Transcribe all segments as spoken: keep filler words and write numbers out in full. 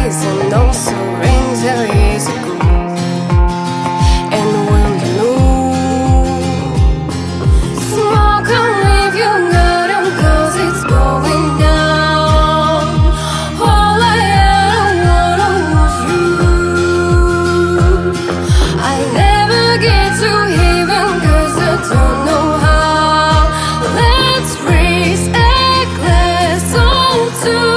days and also rings a years ago. And when you know, smoke and leave you got 'em 'cause it's going down. All I ever wanted was you. I never get to heaven 'cause I don't know how. Let's raise a glass on two.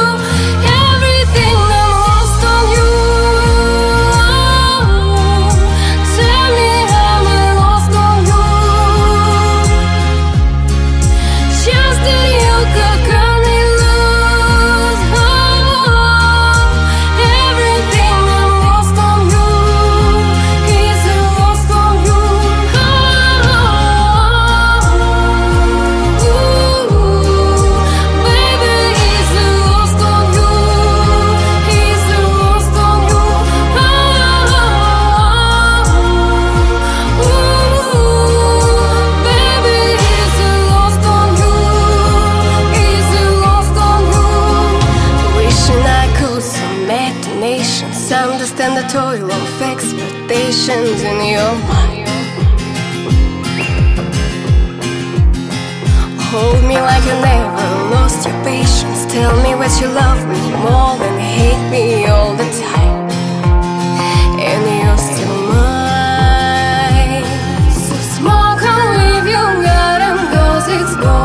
Understand the toil of expectations in your mind. Hold me like you never lost your patience. Tell me what you love me more than hate me all the time. And you're still mine. So smoke and leave you got 'em 'cause it's gone.